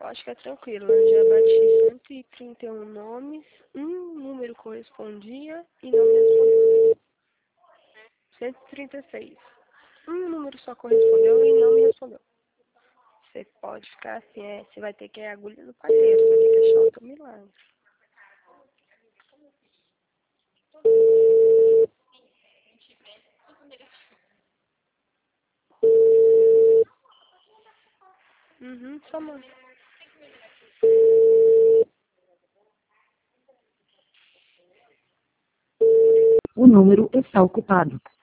Acho que é tranquilo. Eu já bati 131 nomes, um número correspondia e não me respondeu. 136. Um número só correspondeu e não me respondeu. Você pode ficar assim, você vai ter que ir a agulha do palheiro, você vai ter que achar outro milagre. Só manda. O número está ocupado.